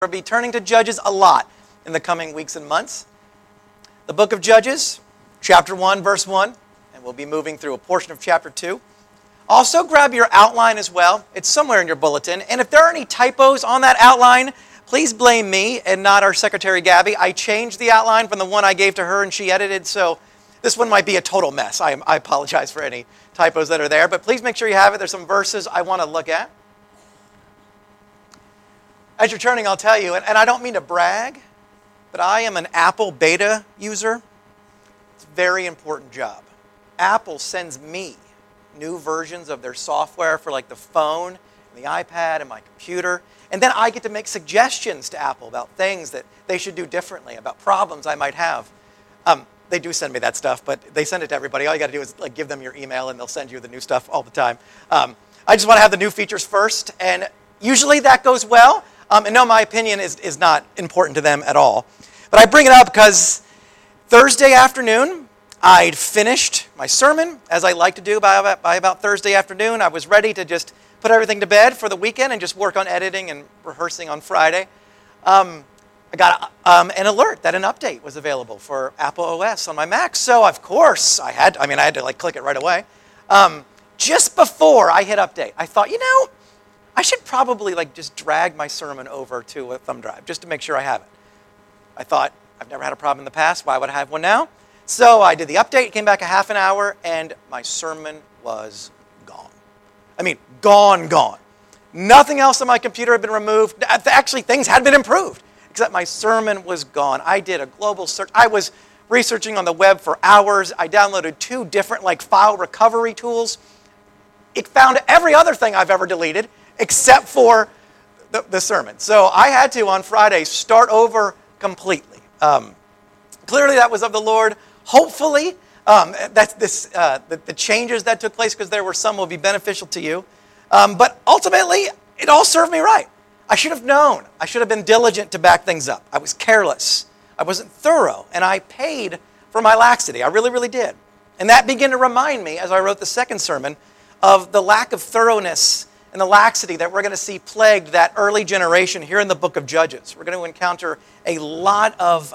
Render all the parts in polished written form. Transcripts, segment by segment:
We'll be turning to Judges a lot in the coming weeks and months. The book of Judges, chapter 1, verse 1, and we'll be moving through a portion of chapter 2. Also, grab your outline as well. It's somewhere in your bulletin. And if there are any typos on that outline, please blame me and not our secretary, Gabby. I changed the outline from the one I gave to her and she edited, so this one might be a total mess. I apologize for any typos that are there, but please make sure you have it. There's some verses I want to look at. As you're turning, I'll tell you, and I don't mean to brag, but I am an Apple beta user. It's a very important job. Apple sends me new versions of their software for like the phone, and the iPad, and my computer, and then I get to make suggestions to Apple about things that they should do differently, about problems I might have. They do send me that stuff, but they send it to everybody. All you got to do is like give them your email, and they'll send you the new stuff all the time. I just want to have the new features first, and usually that goes well. And no, my opinion is not important to them at all. But I bring it up because Thursday afternoon, I'd finished my sermon, as I like to do by about Thursday afternoon. I was ready to just put everything to bed for the weekend and just work on editing and rehearsing on Friday. I got an alert that an update was available for Apple OS on my Mac. So, of course, I had to like click it right away. Just before I hit update, I thought, I should probably like just drag my sermon over to a thumb drive just to make sure I have it. I thought, I've never had a problem in the past. Why would I have one now? So I did the update. It came back a half an hour, and my sermon was gone. I mean, gone. Nothing else on my computer had been removed. Actually, things had been improved, except my sermon was gone. I did a global search. I was researching on the web for hours. I downloaded 2 different like file recovery tools. It found every other thing I've ever deleted, except for the sermon. So I had to, on Friday, start over completely. Clearly that was of the Lord. Hopefully, the changes that took place, because there were some, will be beneficial to you. But ultimately, it all served me right. I should have known. I should have been diligent to back things up. I was careless. I wasn't thorough. And I paid for my laxity. I really, really did. And that began to remind me, as I wrote the second sermon, of the lack of thoroughness and the laxity that we're going to see plagued that early generation here in the book of Judges. We're going to encounter a lot of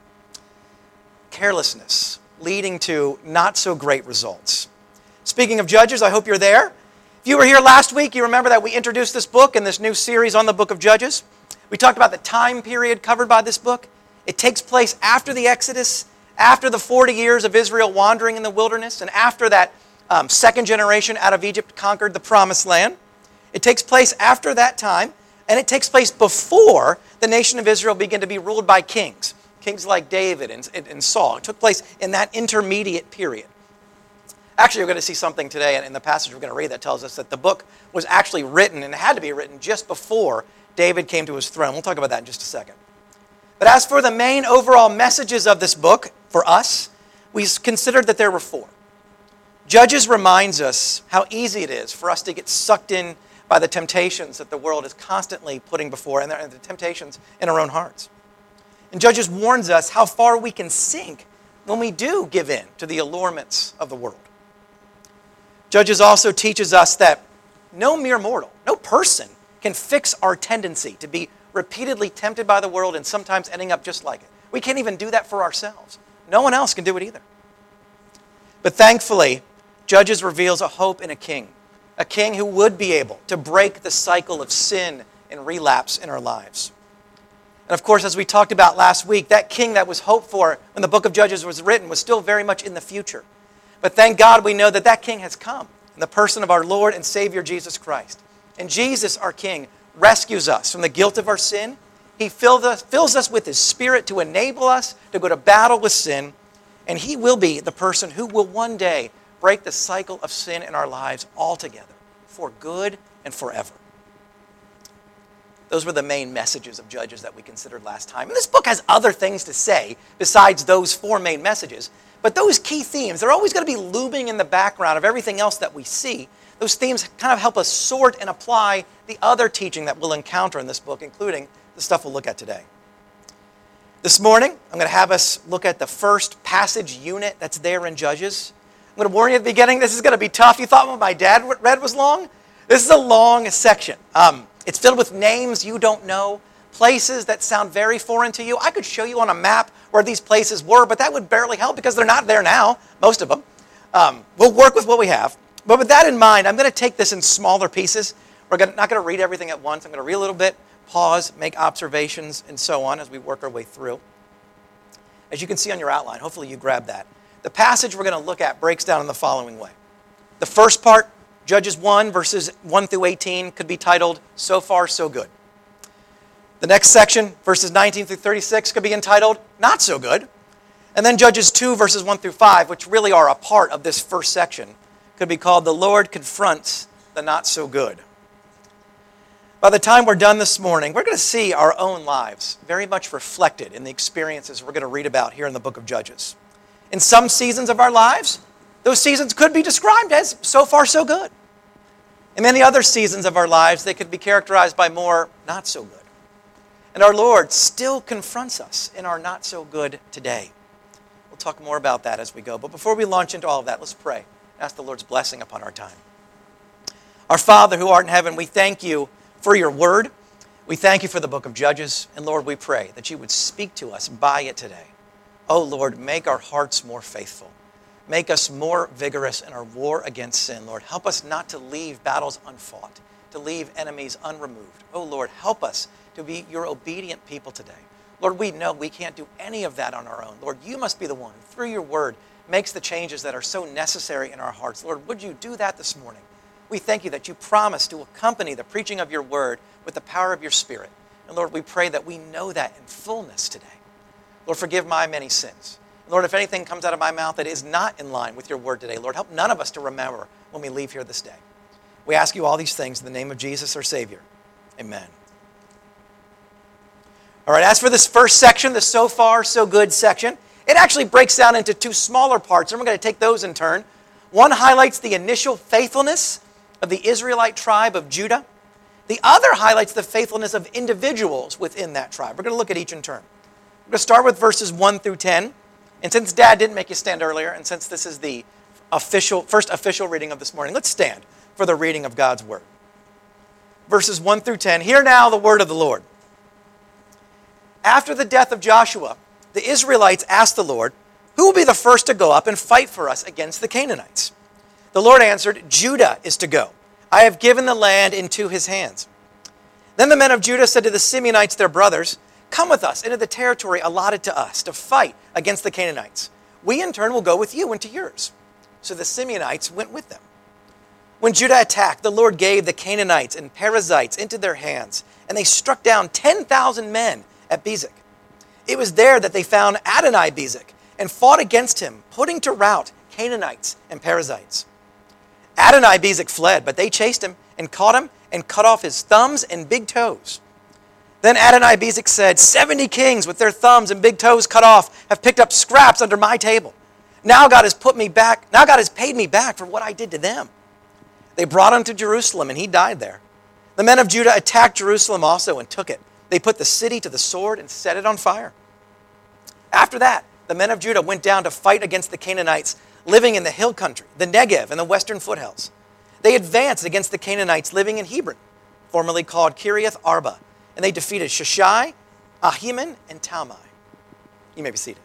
carelessness leading to not so great results. Speaking of Judges, I hope you're there. If you were here last week, you remember that we introduced this book and this new series on the book of Judges. We talked about the time period covered by this book. It takes place after the Exodus, after the 40 years of Israel wandering in the wilderness, and after that second generation out of Egypt conquered the Promised Land. It takes place after that time, and it takes place before the nation of Israel began to be ruled by kings. Kings like David and Saul. It took place in that intermediate period. Actually, you're going to see something today in the passage we're going to read that tells us that the book was actually written, and it had to be written just before David came to his throne. We'll talk about that in just a second. But as for the main overall messages of this book, for us, we considered that there were 4. Judges reminds us how easy it is for us to get sucked in by the temptations that the world is constantly putting before, and the temptations in our own hearts. And Judges warns us how far we can sink when we do give in to the allurements of the world. Judges also teaches us that no mere mortal, no person can fix our tendency to be repeatedly tempted by the world and sometimes ending up just like it. We can't even do that for ourselves. No one else can do it either. But thankfully, Judges reveals a hope in a king who would be able to break the cycle of sin and relapse in our lives. And of course, as we talked about last week, that king that was hoped for when the book of Judges was written was still very much in the future. But thank God we know that that king has come in the person of our Lord and Savior Jesus Christ. And Jesus, our king, rescues us from the guilt of our sin. He fills us with his Spirit to enable us to go to battle with sin. And he will be the person who will one day break the cycle of sin in our lives altogether, for good and forever. Those were the main messages of Judges that we considered last time. And this book has other things to say besides those 4 main messages. But those key themes, they're always going to be looming in the background of everything else that we see. Those themes kind of help us sort and apply the other teaching that we'll encounter in this book, including the stuff we'll look at today. This morning, I'm going to have us look at the first passage unit that's there in Judges. I'm going to warn you at the beginning, this is going to be tough. You thought what my dad read was long? This is a long section. It's filled with names you don't know, places that sound very foreign to you. I could show you on a map where these places were, but that would barely help because they're not there now, most of them. We'll work with what we have. But with that in mind, I'm going to take this in smaller pieces. We're not going to read everything at once. I'm going to read a little bit, pause, make observations, and so on as we work our way through. As you can see on your outline, hopefully you grabbed that. The passage we're going to look at breaks down in the following way. The first part, Judges 1, verses 1 through 18, could be titled, So Far, So Good. The next section, verses 19 through 36, could be entitled, Not So Good. And then Judges 2, verses 1 through 5, which really are a part of this first section, could be called, The Lord Confronts the Not So Good. By the time we're done this morning, we're going to see our own lives very much reflected in the experiences we're going to read about here in the book of Judges. In some seasons of our lives, those seasons could be described as so far so good. In many other seasons of our lives, they could be characterized by more not so good. And our Lord still confronts us in our not so good today. We'll talk more about that as we go. But before we launch into all of that, let's pray. Ask the Lord's blessing upon our time. Our Father who art in heaven, we thank you for your word. We thank you for the book of Judges. And Lord, we pray that you would speak to us by it today. Oh Lord, make our hearts more faithful. Make us more vigorous in our war against sin. Lord, help us not to leave battles unfought, to leave enemies unremoved. Oh Lord, help us to be your obedient people today. Lord, we know we can't do any of that on our own. Lord, you must be the one who, through your word, makes the changes that are so necessary in our hearts. Lord, would you do that this morning? We thank you that you promise to accompany the preaching of your word with the power of your Spirit. And Lord, we pray that we know that in fullness today. Lord, forgive my many sins. Lord, if anything comes out of my mouth that is not in line with your word today, Lord, help none of us to remember when we leave here this day. We ask you all these things in the name of Jesus, our Savior. Amen. All right, as for this first section, the So Far, So Good section, it actually breaks down into two smaller parts, and we're going to take those in turn. One highlights the initial faithfulness of the Israelite tribe of Judah. The other highlights the faithfulness of individuals within that tribe. We're going to look at each in turn. We're going to start with verses 1 through 10. And since Dad didn't make you stand earlier, and since this is the first official reading of this morning, let's stand for the reading of God's word. Verses 1 through 10. Hear now the word of the Lord. After the death of Joshua, the Israelites asked the Lord, who will be the first to go up and fight for us against the Canaanites? The Lord answered, Judah is to go. I have given the land into his hands. Then the men of Judah said to the Simeonites, their brothers, come with us into the territory allotted to us to fight against the Canaanites. We in turn will go with you into yours. So the Simeonites went with them. When Judah attacked, the Lord gave the Canaanites and Perizzites into their hands, and they struck down 10,000 men at Bezek. It was there that they found Adonai-Bezek and fought against him, putting to rout Canaanites and Perizzites. Adonai-Bezek fled, but they chased him and caught him and cut off his thumbs and big toes. Then Adonai-Bezek said, 70 kings with their thumbs and big toes cut off have picked up scraps under my table. Now God has paid me back for what I did to them. They brought him to Jerusalem, and he died there. The men of Judah attacked Jerusalem also and took it. They put the city to the sword and set it on fire. After that, the men of Judah went down to fight against the Canaanites living in the hill country, the Negev and the western foothills. They advanced against the Canaanites living in Hebron, formerly called Kiriath Arba, and they defeated Sheshai, Ahiman, and Talmai. You may be seated.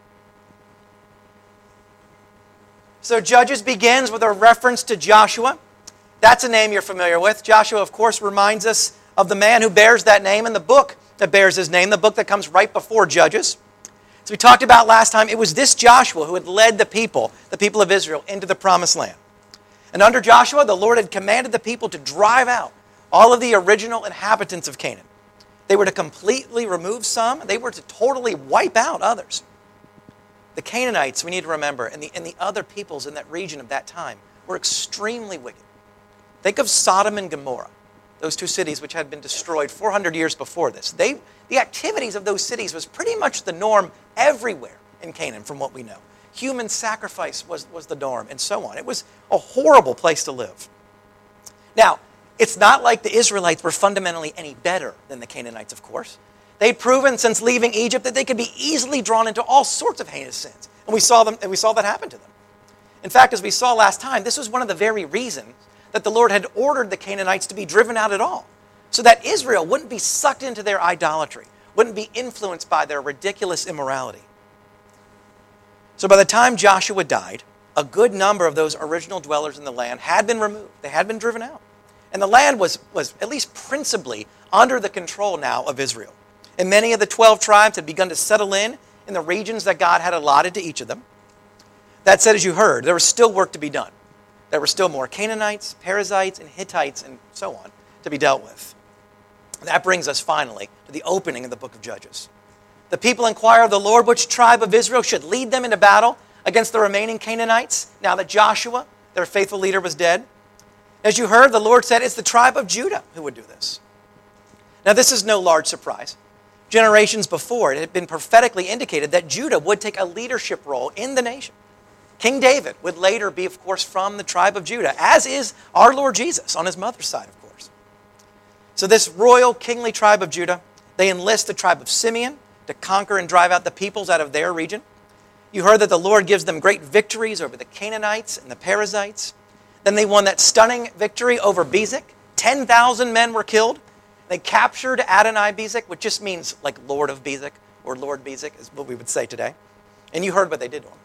So Judges begins with a reference to Joshua. That's a name you're familiar with. Joshua, of course, reminds us of the man who bears that name and the book that bears his name, the book that comes right before Judges. As we talked about last time, it was this Joshua who had led the people of Israel, into the promised land. And under Joshua, the Lord had commanded the people to drive out all of the original inhabitants of Canaan. They were to completely remove some, they were to totally wipe out others. The Canaanites, we need to remember, and the other peoples in that region of that time were extremely wicked. Think of Sodom and Gomorrah, those two cities which had been destroyed 400 years before this. The activities of those cities was pretty much the norm everywhere in Canaan, from what we know. Human sacrifice was the norm, and so on. It was a horrible place to live. Now, it's not like the Israelites were fundamentally any better than the Canaanites, of course. They'd proven since leaving Egypt that they could be easily drawn into all sorts of heinous sins. And we saw that happen to them. In fact, as we saw last time, this was one of the very reasons that the Lord had ordered the Canaanites to be driven out at all. so that Israel wouldn't be sucked into their idolatry, wouldn't be influenced by their ridiculous immorality. So by the time Joshua died, a good number of those original dwellers in the land had been removed. They had been driven out. And the land was at least principally under the control now of Israel. And many of the 12 tribes had begun to settle in the regions that God had allotted to each of them. That said, as you heard, there was still work to be done. There were still more Canaanites, Perizzites, and Hittites, and so on, to be dealt with. That brings us finally to the opening of the book of Judges. The people inquire of the Lord which tribe of Israel should lead them into battle against the remaining Canaanites, now that Joshua, their faithful leader, was dead. As you heard, the Lord said it's the tribe of Judah who would do this. Now, this is no large surprise. Generations before, it had been prophetically indicated that Judah would take a leadership role in the nation. King David would later be, of course, from the tribe of Judah, as is our Lord Jesus on his mother's side, of course. So this royal, kingly tribe of Judah, they enlist the tribe of Simeon to conquer and drive out the peoples out of their region. You heard that the Lord gives them great victories over the Canaanites and the Perizzites. Then they won that stunning victory over Bezek. 10,000 men were killed. They captured Adonai-Bezek, which just means like Lord of Bezek, or Lord Bezek is what we would say today. And you heard what they did to him.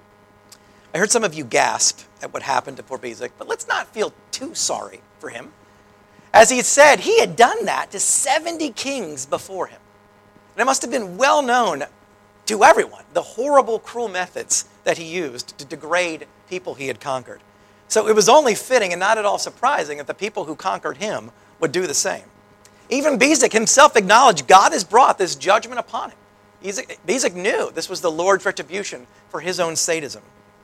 I heard some of you gasp at what happened to poor Bezek, but let's not feel too sorry for him. As he said, he had done that to 70 kings before him. And it must have been well known to everyone, the horrible, cruel methods that he used to degrade people he had conquered. So it was only fitting and not at all surprising that the people who conquered him would do the same. Even Bezek himself acknowledged God has brought this judgment upon him. Bezek knew this was the Lord's retribution for his own sadism.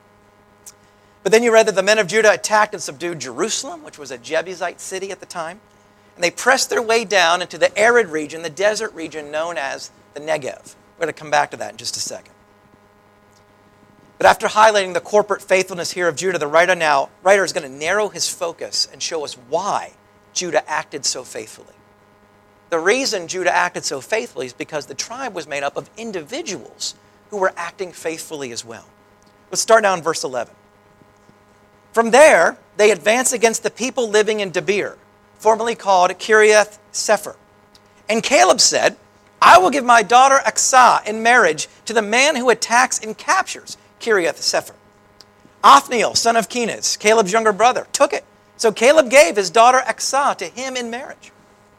But then you read that the men of Judah attacked and subdued Jerusalem, which was a Jebusite city at the time. And they pressed their way down into the arid region, the desert region known as the Negev. We're going to come back to that in just a second. But after highlighting the corporate faithfulness here of Judah, the writer is going to narrow his focus and show us why Judah acted so faithfully. The reason Judah acted so faithfully is because the tribe was made up of individuals who were acting faithfully as well. Let's start now in verse 11. From there, they advanced against the people living in Debir, formerly called Kiriath Sepher. And Caleb said, I will give my daughter Aksah in marriage to the man who attacks and captures Kiriath Sepher. Othniel, son of Kenaz, Caleb's younger brother, took it. So Caleb gave his daughter Aksah to him in marriage.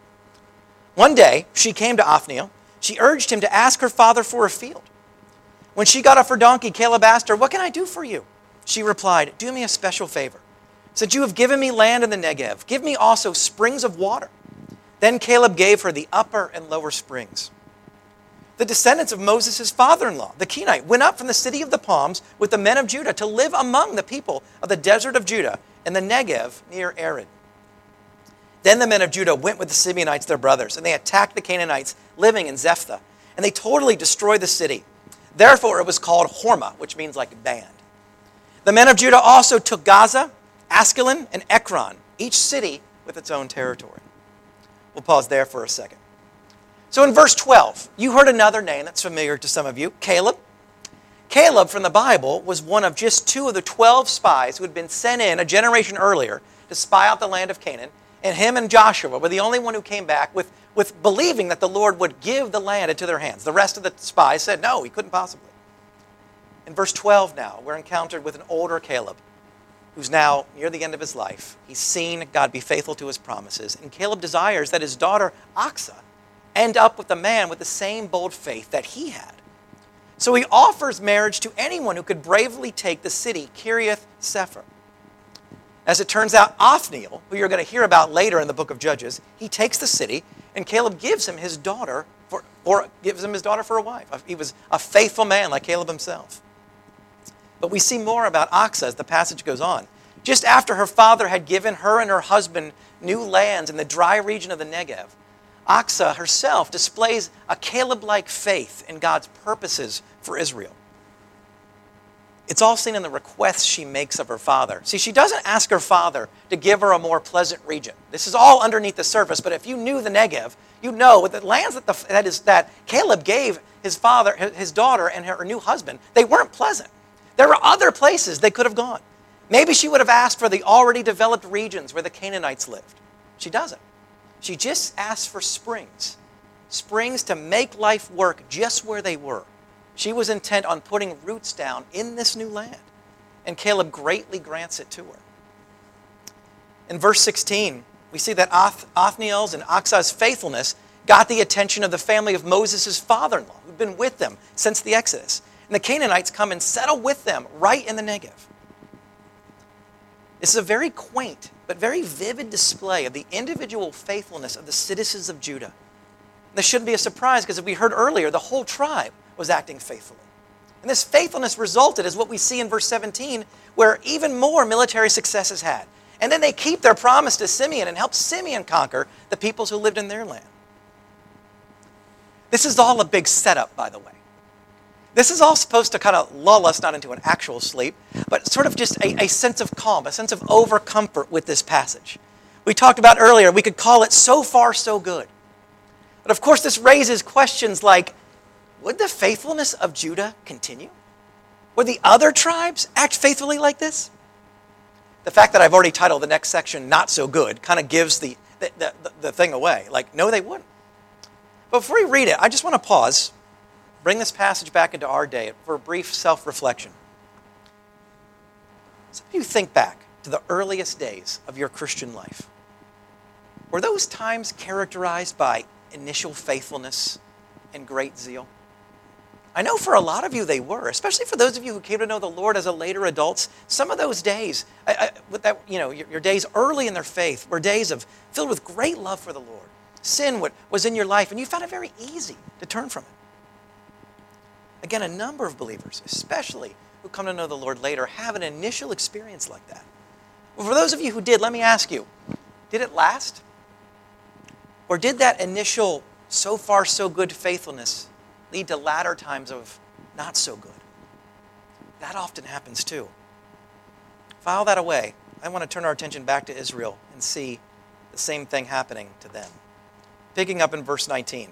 One day, she came to Othniel. She urged him to ask her father for a field. When she got off her donkey, Caleb asked her, what can I do for you? She replied, do me a special favor. Since you have given me land in the Negev, give me also springs of water. Then Caleb gave her the upper and lower springs. The descendants of Moses' father-in-law, the Kenite, went up from the city of the palms with the men of Judah to live among the people of the desert of Judah and the Negev near Arid. Then the men of Judah went with the Simeonites, their brothers, and they attacked the Canaanites living in Zephtha, and they totally destroyed the city. Therefore it was called Hormah, which means like band. The men of Judah also took Gaza, Askelon, and Ekron, each city with its own territory. We'll pause there for a second. So in verse 12, you heard another name that's familiar to some of you, Caleb. Caleb from the Bible was one of just 2 of the 12 spies who had been sent in a generation earlier to spy out the land of Canaan. And him and Joshua were the only one who came back with believing that the Lord would give the land into their hands. The rest of the spies said, no, he couldn't possibly. In verse 12 now, we're encountered with an older Caleb who's now near the end of his life. He's seen God be faithful to his promises. And Caleb desires that his daughter Aksah end up with a man with the same bold faith that he had. So he offers marriage to anyone who could bravely take the city, Kiriath Sepher. As it turns out, Othniel, who you're going to hear about later in the book of Judges, he takes the city, and Caleb gives him his daughter for a wife. He was a faithful man like Caleb himself. But we see more about Aksah as the passage goes on. Just after her father had given her and her husband new lands in the dry region of the Negev, Aksah herself displays a Caleb-like faith in God's purposes for Israel. It's all seen in the requests she makes of her father. See, she doesn't ask her father to give her a more pleasant region. This is all underneath the surface, but if you knew the Negev, you know with the lands that Caleb gave his daughter, and her new husband, they weren't pleasant. There were other places they could have gone. Maybe she would have asked for the already developed regions where the Canaanites lived. She doesn't. She just asked for springs. Springs to make life work just where they were. She was intent on putting roots down in this new land. And Caleb greatly grants it to her. In verse 16, we see that Othniel's and Achsah's faithfulness got the attention of the family of Moses' father-in-law, who'd been with them since the Exodus. And the Canaanites come and settle with them right in the Negev. This is a very quaint but very vivid display of the individual faithfulness of the citizens of Judah. This shouldn't be a surprise because, as we heard earlier, the whole tribe was acting faithfully. And this faithfulness resulted, as what we see in verse 17, where even more military success is had. And then they keep their promise to Simeon and help Simeon conquer the peoples who lived in their land. This is all a big setup, by the way. This is all supposed to kind of lull us not into an actual sleep, but sort of just a sense of calm, a sense of overcomfort with this passage. We talked about earlier, we could call it so far so good. But of course this raises questions like, would the faithfulness of Judah continue? Would the other tribes act faithfully like this? The fact that I've already titled the next section Not So Good kind of gives the thing away. Like, no, they wouldn't. But before we read it, I just want to pause, bring this passage back into our day for a brief self-reflection. Some of you think back to the earliest days of your Christian life. Were those times characterized by initial faithfulness and great zeal? I know for a lot of you they were, especially for those of you who came to know the Lord as a later adults. Some of those days, your days early in their faith, were days filled with great love for the Lord. Sin was in your life, and you found it very easy to turn from it. Again, a number of believers, especially who come to know the Lord later, have an initial experience like that. Well, for those of you who did, let me ask you, did it last? Or did that initial so far so good faithfulness lead to latter times of not so good? That often happens too. File that away. I want to turn our attention back to Israel and see the same thing happening to them. Picking up in verse 19.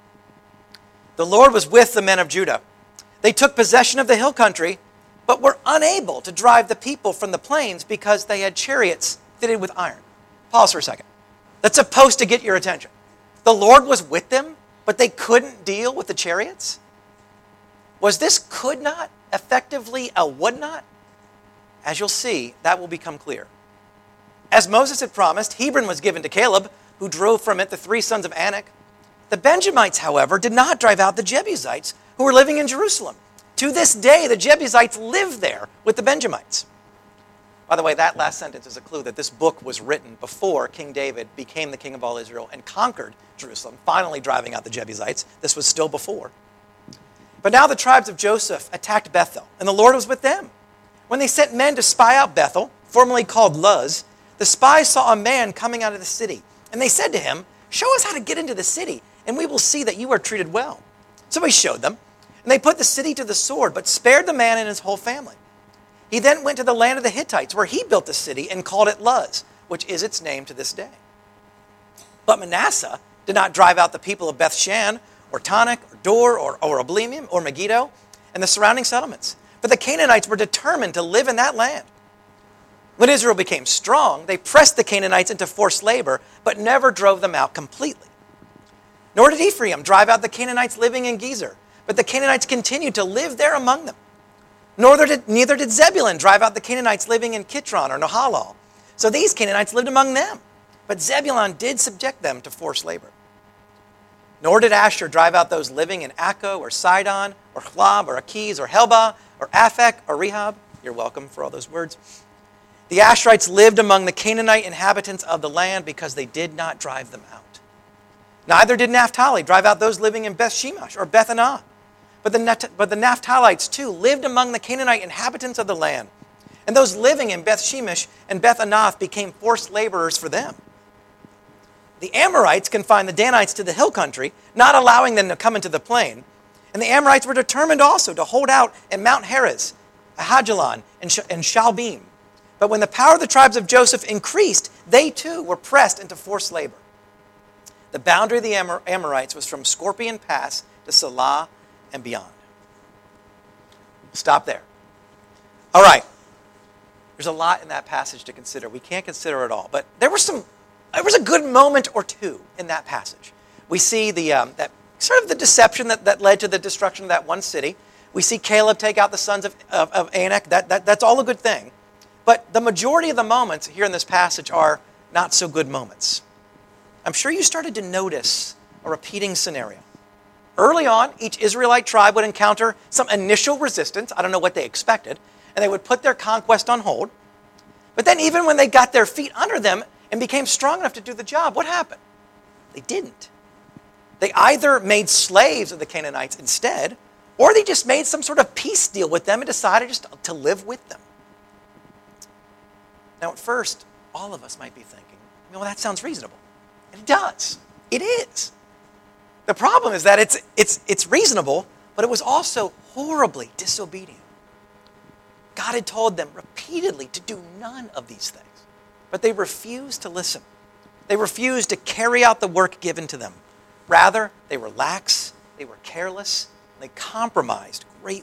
The Lord was with the men of Judah. They took possession of the hill country, but were unable to drive the people from the plains because they had chariots fitted with iron. Pause for a second. That's supposed to get your attention. The Lord was with them, but they couldn't deal with the chariots? Was this could not effectively a would not? As you'll see, that will become clear. As Moses had promised, Hebron was given to Caleb, who drove from it the 3 sons of Anak. The Benjamites, however, did not drive out the Jebusites who were living in Jerusalem. To this day, the Jebusites live there with the Benjamites. By the way, that last sentence is a clue that this book was written before King David became the king of all Israel and conquered Jerusalem, finally driving out the Jebusites. This was still before. But now the tribes of Joseph attacked Bethel, and the Lord was with them. When they sent men to spy out Bethel, formerly called Luz, the spies saw a man coming out of the city. And they said to him, "Show us how to get into the city, and we will see that you are treated well." So he showed them, and they put the city to the sword, but spared the man and his whole family. He then went to the land of the Hittites, where he built the city and called it Luz, which is its name to this day. But Manasseh did not drive out the people of Bethshan, or Tanakh, or Dor, or Ablimim, or Megiddo, and the surrounding settlements. But the Canaanites were determined to live in that land. When Israel became strong, they pressed the Canaanites into forced labor, but never drove them out completely. Nor did Ephraim drive out the Canaanites living in Gezer, but the Canaanites continued to live there among them. Neither did Zebulun drive out the Canaanites living in Kitron or Nahalal. So these Canaanites lived among them, but Zebulun did subject them to forced labor. Nor did Asher drive out those living in Akko or Sidon or Chlab or Akiz or Helbah or Aphek or Rehob. You're welcome for all those words. The Asherites lived among the Canaanite inhabitants of the land because they did not drive them out. Neither did Naphtali drive out those living in Beth Shemesh or Beth Anah. But the Naphtalites too lived among the Canaanite inhabitants of the land. And those living in Beth Shemesh and Beth Anath became forced laborers for them. The Amorites confined the Danites to the hill country, not allowing them to come into the plain. And the Amorites were determined also to hold out in Mount Heres, Ahajalon, and Shalbim. But when the power of the tribes of Joseph increased, they too were pressed into forced labor. The boundary of the Amorites was from Scorpion Pass to Salah and beyond. Stop there. All right. There's a lot in that passage to consider. We can't consider it all. But there were some There was a good moment or two in that passage. We see that sort of the deception that led to the destruction of that one city. We see Caleb take out the sons of Anak. That's all a good thing. But the majority of the moments here in this passage are not so good moments. I'm sure you started to notice a repeating scenario. Early on, each Israelite tribe would encounter some initial resistance. I don't know what they expected. And they would put their conquest on hold. But then even when they got their feet under them and became strong enough to do the job, what happened? They didn't. They either made slaves of the Canaanites instead, or they just made some sort of peace deal with them and decided just to live with them. Now, at first, all of us might be thinking, well, that sounds reasonable. And it does. It is. The problem is that it's reasonable, but it was also horribly disobedient. God had told them repeatedly to do none of these things, but they refused to listen. They refused to carry out the work given to them. Rather, they were lax, they were careless, and they compromised greatly.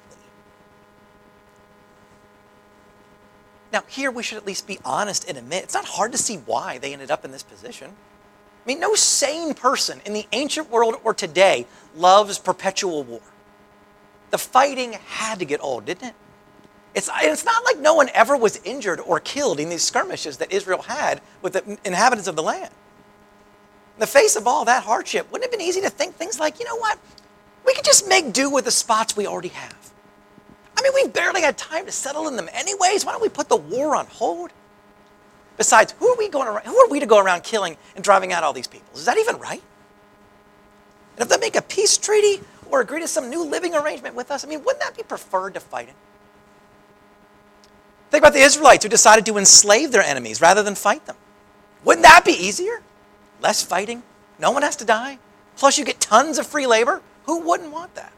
Now, here we should at least be honest and admit it's not hard to see why they ended up in this position. I mean, no sane person in the ancient world or today loves perpetual war. The fighting had to get old, didn't it? It's not like no one ever was injured or killed in these skirmishes that Israel had with the inhabitants of the land. In the face of all that hardship, wouldn't it have been easy to think things like, you know what? We could just make do with the spots we already have. I mean, we've barely had time to settle in them anyways. Why don't we put the war on hold? Besides, who are we to go around killing and driving out all these people? Is that even right? And if they make a peace treaty or agree to some new living arrangement with us, I mean, wouldn't that be preferred to fighting? Think about the Israelites who decided to enslave their enemies rather than fight them. Wouldn't that be easier? Less fighting, no one has to die, plus you get tons of free labor. Who wouldn't want that?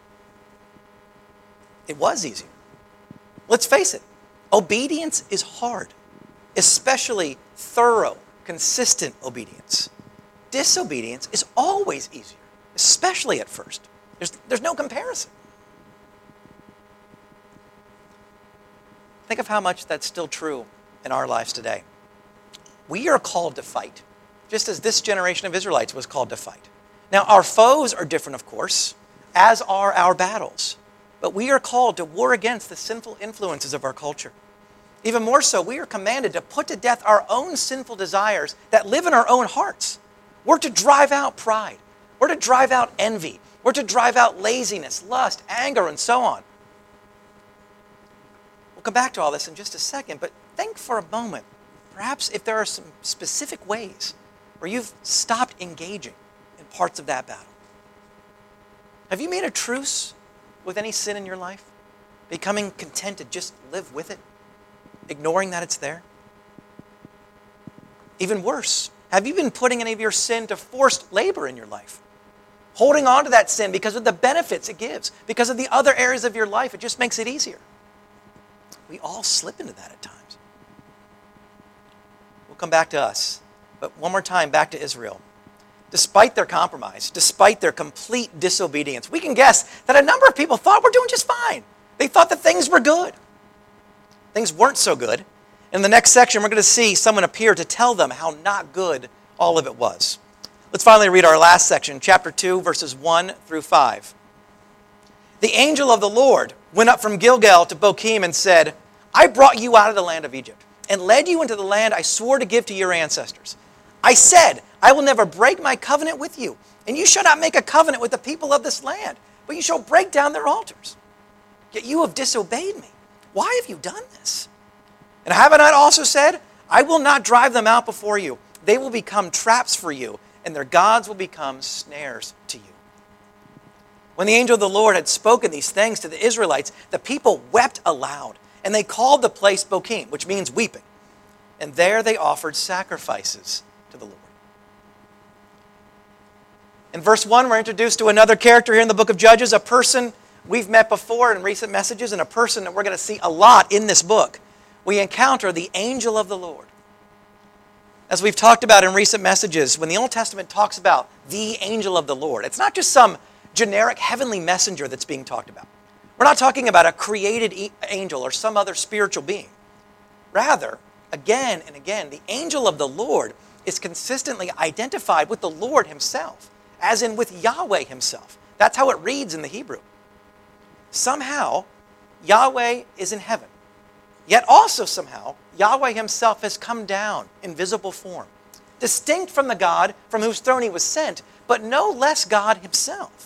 It was easier. Let's face it, obedience is hard, especially thorough, consistent obedience. Disobedience is always easier, especially at first. There's no comparison. Think of how much that's still true in our lives today. We are called to fight, just as this generation of Israelites was called to fight. Now, our foes are different, of course, as are our battles. But we are called to war against the sinful influences of our culture. Even more so, we are commanded to put to death our own sinful desires that live in our own hearts. We're to drive out pride. We're to drive out envy. We're to drive out laziness, lust, anger, and so on. We'll come back to all this in just a second, but think for a moment, perhaps if there are some specific ways where you've stopped engaging in parts of that battle. Have you made a truce with any sin in your life? Becoming content to just live with it? Ignoring that it's there? Even worse, have you been putting any of your sin to forced labor in your life? Holding on to that sin because of the benefits it gives, because of the other areas of your life, it just makes it easier. We all slip into that at times. We'll come back to us, but one more time, back to Israel. Despite their compromise, despite their complete disobedience, we can guess that a number of people thought we're doing just fine. They thought that things were good. Things weren't so good. In the next section, we're going to see someone appear to tell them how not good all of it was. Let's finally read our last section, chapter 2, verses 1 through 5. The angel of the Lord went up from Gilgal to Bochim and said, I brought you out of the land of Egypt and led you into the land I swore to give to your ancestors. I said, I will never break my covenant with you, and you shall not make a covenant with the people of this land, but you shall break down their altars. Yet you have disobeyed me. Why have you done this? And have I not also said, I will not drive them out before you. They will become traps for you, and their gods will become snares to you. When the angel of the Lord had spoken these things to the Israelites, the people wept aloud, and they called the place Bochim, which means weeping. And there they offered sacrifices to the Lord. In verse 1, we're introduced to another character here in the book of Judges, a person we've met before in recent messages, and a person that we're going to see a lot in this book. We encounter the angel of the Lord. As we've talked about in recent messages, when the Old Testament talks about the angel of the Lord, it's not just some generic heavenly messenger that's being talked about. We're not talking about a created angel or some other spiritual being. Rather, again and again, the angel of the Lord is consistently identified with the Lord himself, as in with Yahweh himself. That's how it reads in the Hebrew. Somehow, Yahweh is in heaven. Yet also somehow, Yahweh himself has come down in visible form, distinct from the God from whose throne he was sent, but no less God himself.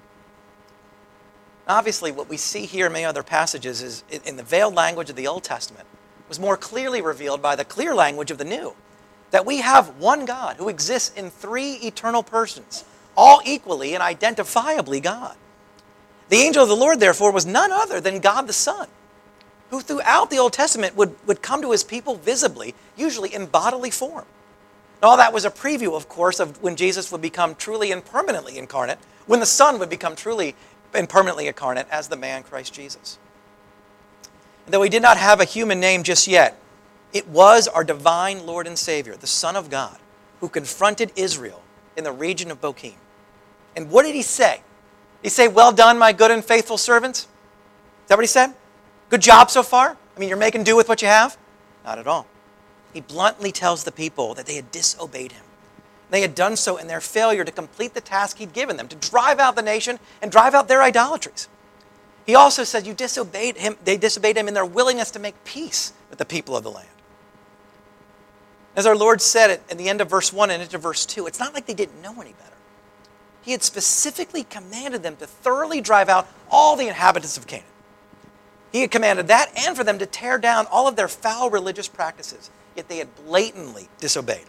Obviously, what we see here in many other passages is in the veiled language of the Old Testament was more clearly revealed by the clear language of the New. That we have one God who exists in three eternal persons, all equally and identifiably God. The angel of the Lord, therefore, was none other than God the Son, who throughout the Old Testament would come to his people visibly, usually in bodily form. And all that was a preview, of course, of when Jesus would become truly and permanently incarnate, when the Son would become truly and permanently incarnate as the man Christ Jesus. And though he did not have a human name just yet, it was our divine Lord and Savior, the Son of God, who confronted Israel in the region of Bochim. And what did he say? Did he say, "Well done, my good and faithful servants"? Is that what he said? Good job so far? I mean, you're making do with what you have? Not at all. He bluntly tells the people that they had disobeyed him. They had done so in their failure to complete the task he'd given them, to drive out the nation and drive out their idolatries. He also said they disobeyed him in their willingness to make peace with the people of the land. As our Lord said at the end of verse 1 and into verse 2, it's not like they didn't know any better. He had specifically commanded them to thoroughly drive out all the inhabitants of Canaan. He had commanded that and for them to tear down all of their foul religious practices, yet they had blatantly disobeyed.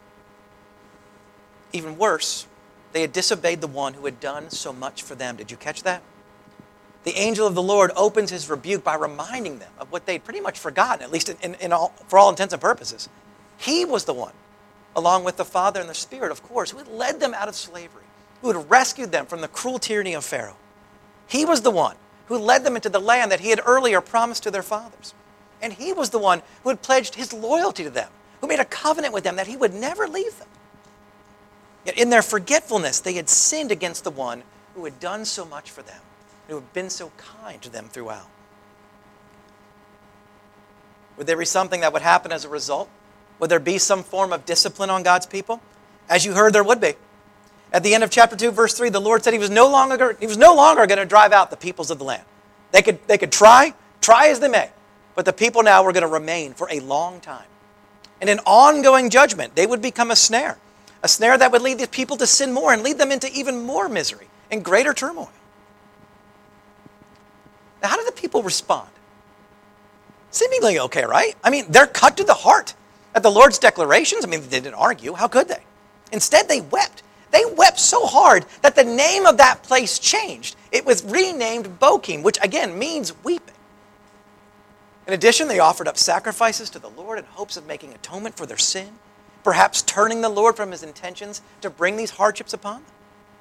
Even worse, they had disobeyed the one who had done so much for them. Did you catch that? The angel of the Lord opens his rebuke by reminding them of what they'd pretty much forgotten, at least for all intents and purposes. He was the one, along with the Father and the Spirit, of course, who had led them out of slavery, who had rescued them from the cruel tyranny of Pharaoh. He was the one who led them into the land that he had earlier promised to their fathers. And he was the one who had pledged his loyalty to them, who made a covenant with them that he would never leave them. Yet in their forgetfulness, they had sinned against the one who had done so much for them, who had been so kind to them throughout. Would there be something that would happen as a result? Would there be some form of discipline on God's people? As you heard, there would be. At the end of chapter 2, verse 3, the Lord said he was no longer going to drive out the peoples of the land. They could try as they may, but the people now were going to remain for a long time. And in ongoing judgment, they would become a snare that would lead the people to sin more and lead them into even more misery and greater turmoil. Now, how did the people respond? Seemingly okay, right? I mean, they're cut to the heart at the Lord's declarations. I mean, they didn't argue. How could they? Instead, they wept. They wept so hard that the name of that place changed. It was renamed Bochim, which again means weeping. In addition, they offered up sacrifices to the Lord in hopes of making atonement for their sin, perhaps turning the Lord from his intentions to bring these hardships upon them.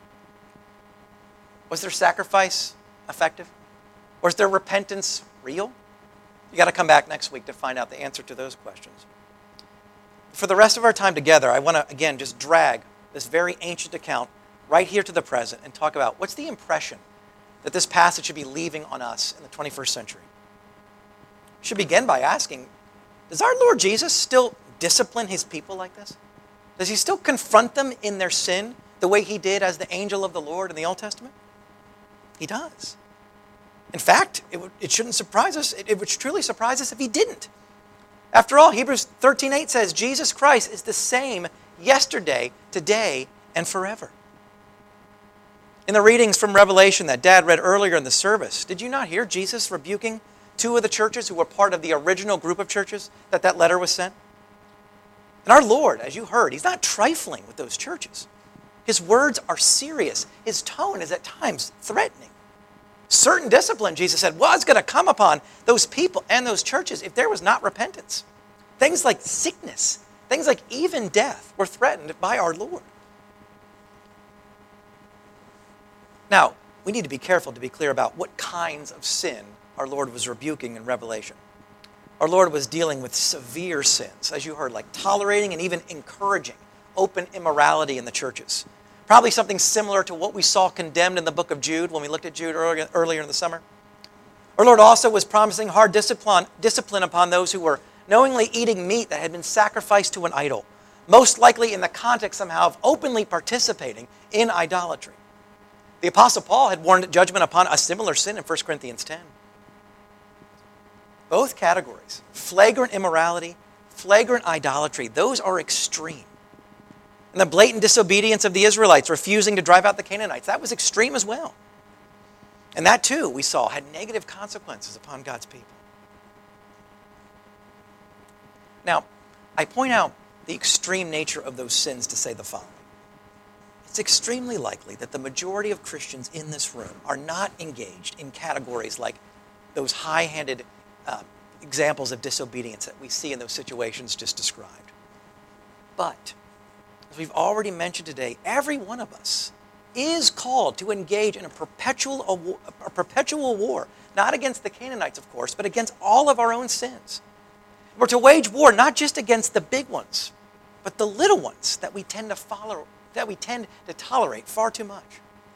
Was their sacrifice effective? Was their repentance real? You got to come back next week to find out the answer to those questions. For the rest of our time together, I want to, again, just drag this very ancient account right here to the present and talk about what's the impression that this passage should be leaving on us in the 21st century. We should begin by asking, does our Lord Jesus still discipline his people like this? Does he still confront them in their sin the way he did as the angel of the Lord in the Old Testament? He does. In fact, it shouldn't surprise us. It would truly surprise us if he didn't. After all, Hebrews 13:8 says, Jesus Christ is the same yesterday, today, and forever. In the readings from Revelation that Dad read earlier in the service, did you not hear Jesus rebuking two of the churches who were part of the original group of churches that letter was sent? And our Lord, as you heard, he's not trifling with those churches. His words are serious. His tone is at times threatening. Certain discipline, Jesus said, was going to come upon those people and those churches if there was not repentance. Things like sickness, things like even death were threatened by our Lord. Now, we need to be careful to be clear about what kinds of sin our Lord was rebuking in Revelation. Our Lord was dealing with severe sins, as you heard, like tolerating and even encouraging open immorality in the churches. Probably something similar to what we saw condemned in the book of Jude when we looked at Jude earlier in the summer. Our Lord also was promising hard discipline upon those who were knowingly eating meat that had been sacrificed to an idol, most likely in the context somehow of openly participating in idolatry. The Apostle Paul had warned judgment upon a similar sin in 1 Corinthians 10. Both categories, flagrant immorality, flagrant idolatry, those are extreme. And the blatant disobedience of the Israelites, refusing to drive out the Canaanites, that was extreme as well. And that too, we saw, had negative consequences upon God's people. Now, I point out the extreme nature of those sins to say the following. It's extremely likely that the majority of Christians in this room are not engaged in categories like those high-handed examples of disobedience that we see in those situations just described. But, as we've already mentioned today, every one of us is called to engage in a perpetual war, not against the Canaanites, of course, but against all of our own sins. We're to wage war not just against the big ones, but the little ones that we tend to tolerate far too much.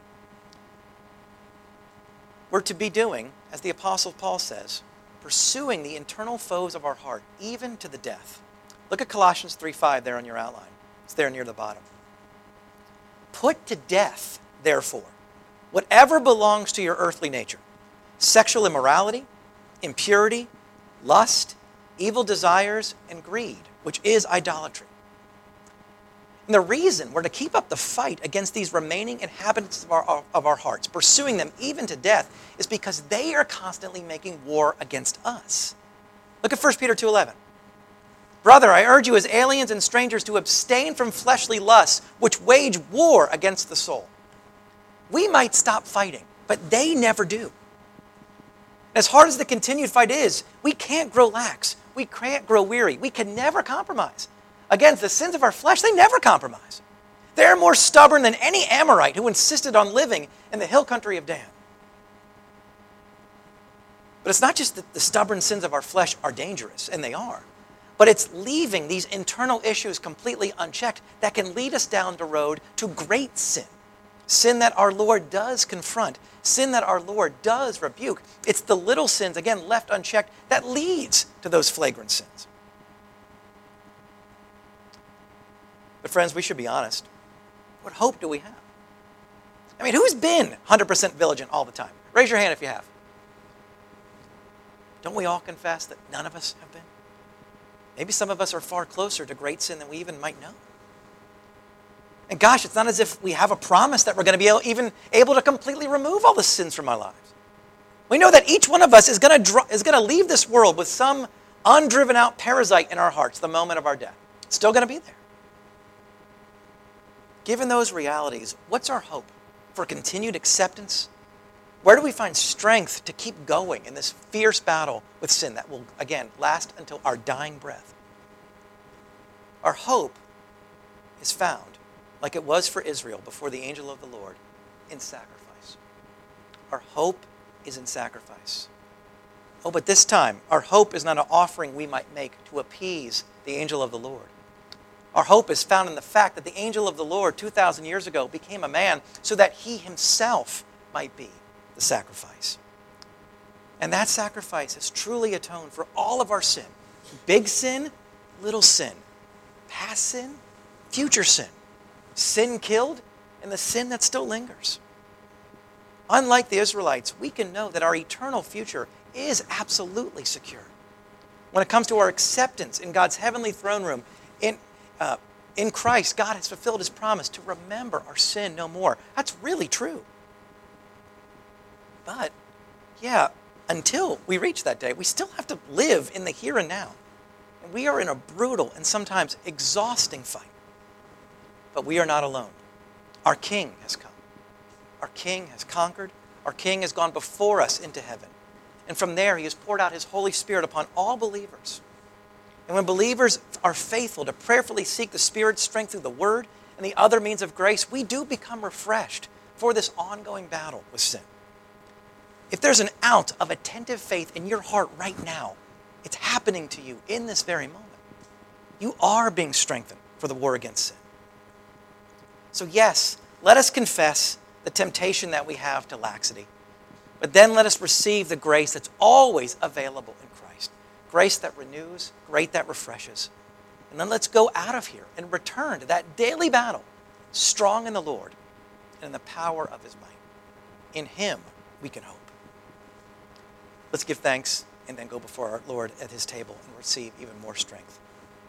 We're to be doing, as the Apostle Paul says, pursuing the internal foes of our heart, even to the death. Look at Colossians 3:5 there on your outline. It's there near the bottom. Put to death, therefore, whatever belongs to your earthly nature: sexual immorality, impurity, lust, evil desires, and greed, which is idolatry. And the reason we're to keep up the fight against these remaining inhabitants of our hearts, pursuing them even to death, is because they are constantly making war against us. Look at 1 Peter 2:11. Brother, I urge you as aliens and strangers to abstain from fleshly lusts, which wage war against the soul. We might stop fighting, but they never do. As hard as the continued fight is, we can't grow lax. We can't grow weary. We can never compromise. Against the sins of our flesh, they never compromise. They're more stubborn than any Amorite who insisted on living in the hill country of Dan. But it's not just that the stubborn sins of our flesh are dangerous, and they are, but it's leaving these internal issues completely unchecked that can lead us down the road to great sin. Sin that our Lord does confront. Sin that our Lord does rebuke. It's the little sins, again, left unchecked, that leads to those flagrant sins. But friends, we should be honest. What hope do we have? I mean, who's been 100% vigilant all the time? Raise your hand if you have. Don't we all confess that none of us have been? Maybe some of us are far closer to great sin than we even might know. And gosh, it's not as if we have a promise that we're going to be able to completely remove all the sins from our lives. We know that each one of us is going to leave this world with some undriven out parasite in our hearts the moment of our death. It's still going to be there. Given those realities, what's our hope for continued acceptance? Where do we find strength to keep going in this fierce battle with sin that will, again, last until our dying breath? Our hope is found, like it was for Israel before the angel of the Lord, in sacrifice. Our hope is in sacrifice. Oh, but this time, our hope is not an offering we might make to appease the angel of the Lord. Our hope is found in the fact that the angel of the Lord 2,000 years ago became a man so that he himself might be the sacrifice. And that sacrifice has truly atoned for all of our sin. Big sin, little sin. Past sin, future sin. Sin killed, and the sin that still lingers. Unlike the Israelites, we can know that our eternal future is absolutely secure. When it comes to our acceptance in God's heavenly throne room, in Christ, God has fulfilled his promise to remember our sin no more. That's really true. But, yeah, until we reach that day, we still have to live in the here and now. And we are in a brutal and sometimes exhausting fight. But we are not alone. Our King has come. Our King has conquered. Our King has gone before us into heaven. And from there, he has poured out his Holy Spirit upon all believers. And when believers are faithful to prayerfully seek the Spirit's strength through the Word and the other means of grace, we do become refreshed for this ongoing battle with sin. If there's an ounce of attentive faith in your heart right now, it's happening to you in this very moment. You are being strengthened for the war against sin. So yes, let us confess the temptation that we have to laxity, but then let us receive the grace that's always available in Christ. Grace that renews, grace that refreshes. And then let's go out of here and return to that daily battle, strong in the Lord and in the power of his might. In him we can hope. Let's give thanks and then go before our Lord at his table and receive even more strength.